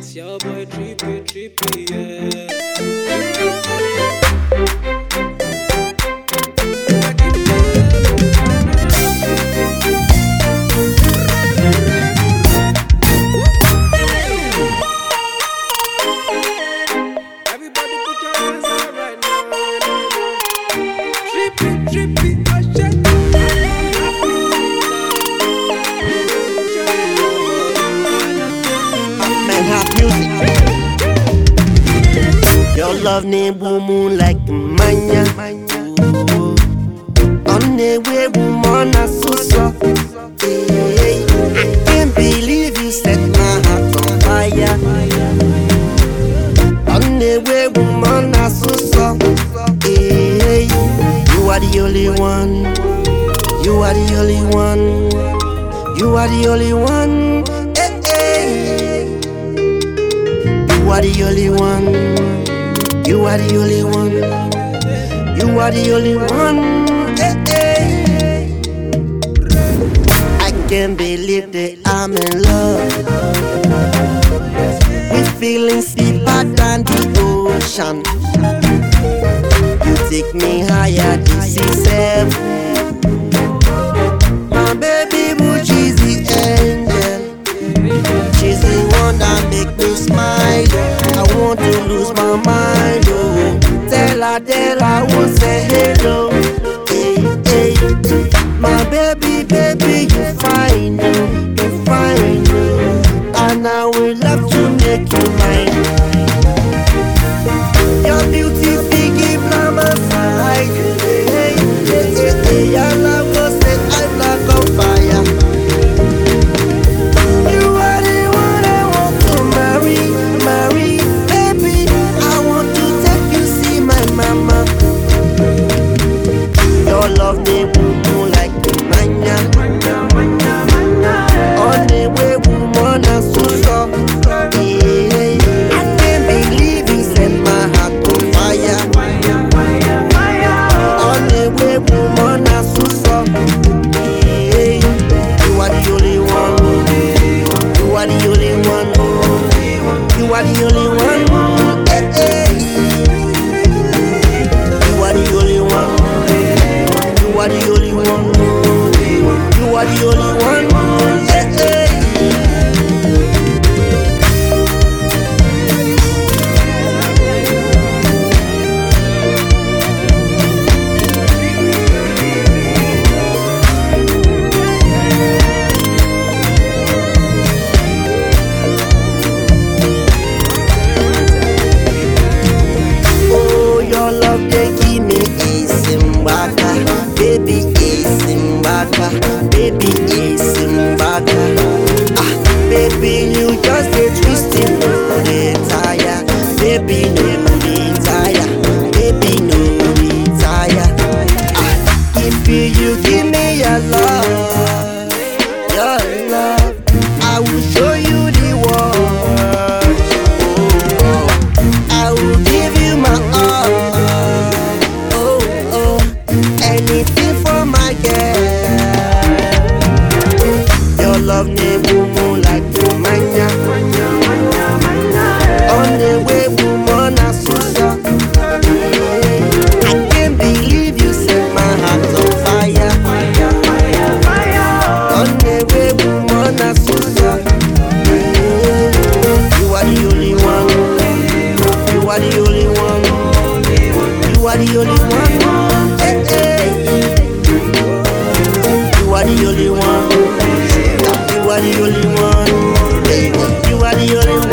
your boy Trippy, Trippy, yeah. Everybody put your hands up right now. Trippy, Trippy, oh shit. Your love name boom like mania. On the way woman I so hey, I can't believe you set my heart on fire. On the way woman I so hey, you are the only one. You are the only one. You are the only one. Hey, hey. You are the only one. You are the only one. You are the only one. Hey, hey. I can't believe that I'm in love. With feelings deeper than the ocean. You take me higher, this is heaven. My baby boo, she's the angel. She's the one that make me smile. I want to lose my mind, oh. Tell her, won't say hello. Hey, hey. My baby, baby, you fine, oh. You fine, oh. And I will love to make you mine. Your beauty, biggie, by my side. Hey, hey, hey, hey, hey. Your love goes set, I'm like on fire. Love me boom like mania. On the way woman I so hey, I can't believe you set my heart on fire. On the way woman I so hey, you are the only one. You are the only one. You are the only one. Hey, hey. You are the only one. You are the only one. You are the only one. Hey, hey. Oh, your love they give me Isimbaka. Baby Isimbaka, baby Isimbaka. Ah, baby you just a twisting, no retire. Baby no retire, baby no retire. Ah, if you give me your love, I will show you the world. Oh, I will give you my all. Anything for my girl. Your love name boom like mania. On the way woman I so I can't believe you set my heart on fire. On the way woman I so you are the only one. You are the only one. You are the only one. Hey, hey. You are the only one. You are the only one. You are the only one.